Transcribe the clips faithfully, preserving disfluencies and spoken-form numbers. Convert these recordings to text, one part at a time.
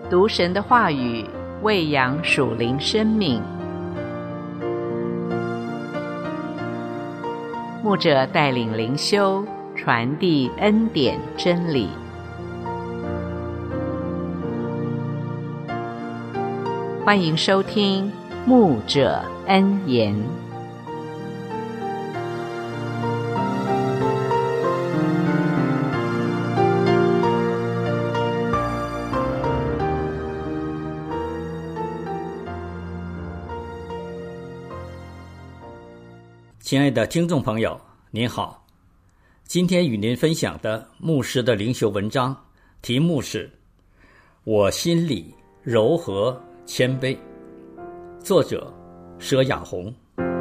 读神的话语，喂养属灵生命。牧者带领灵修，传递恩典真理。欢迎收听牧者恩言。 亲爱的听众朋友，您好，今天与您分享的牧师的灵修文章题目是我心里柔和谦卑，作者佘雅红。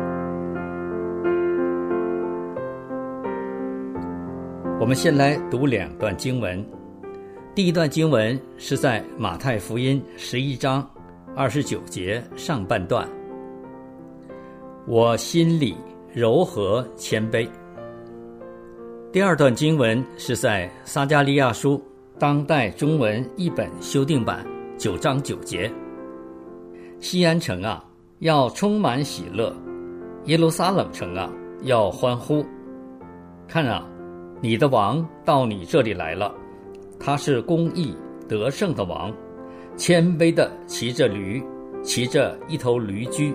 我们先来读两段经文。第一段经文是在马太福音十一章二十九节上半段，我心里柔和谦卑。第二段经文是在撒迦利亚书当代中文译本修订版九章九节，西安城啊，要充满喜乐，耶路撒冷城啊，要欢呼。看啊，你的王到你这里来了，他是公义得胜的王，谦卑的骑着驴，骑着一头驴驹。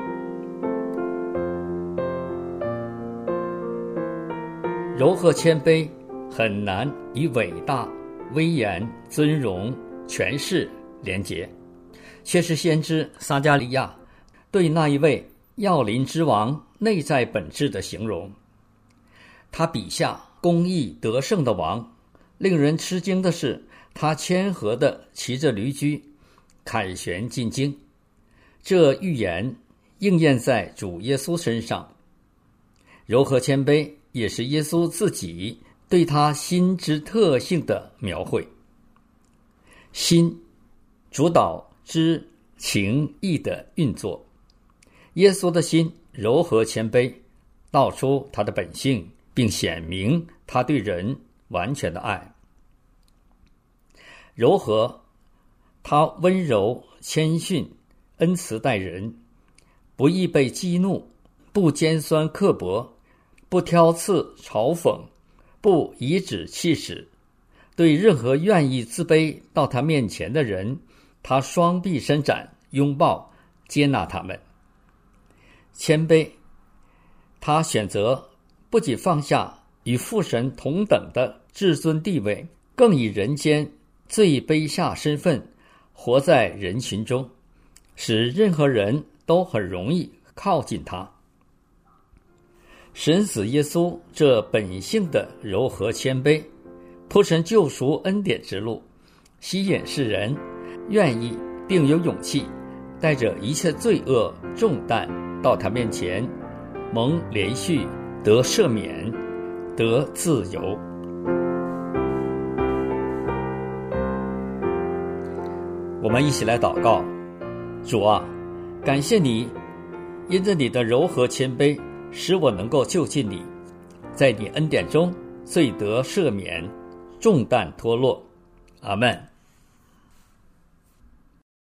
柔和谦卑很难与伟大、威严、尊荣、权势连结，却是先知撒迦利亚对那一位耀临之王内在本质的形容。他笔下公义得胜的王，令人吃惊的是，他谦和地骑着驴驹，凯旋进京。这预言应验在主耶稣身上。柔和谦卑也是耶稣自己对他心之特性的描绘。心主导知情意的运作，耶稣的心柔和谦卑，道出他的本性，并显明他对人完全的爱。柔和，他温柔谦逊，恩慈待人，不易被激怒，不尖酸刻薄，不挑刺嘲讽，不颐指气使。对任何愿意自卑到他面前的人，他双臂伸展，拥抱接纳他们。谦卑，他选择不仅放下与父神同等的至尊地位，更以人间最卑下身份活在人群中，使任何人都很容易靠近他。神子耶稣这本性的柔和谦卑，铺陈救赎恩典之路，吸引世人愿意并有勇气带着一切罪恶重担到他面前，蒙连续，得赦免，得自由。我们一起来祷告。主啊，感谢你，因着你的柔和谦卑，使我能够就近你，在你恩典中罪得赦免，重担脱落。阿们。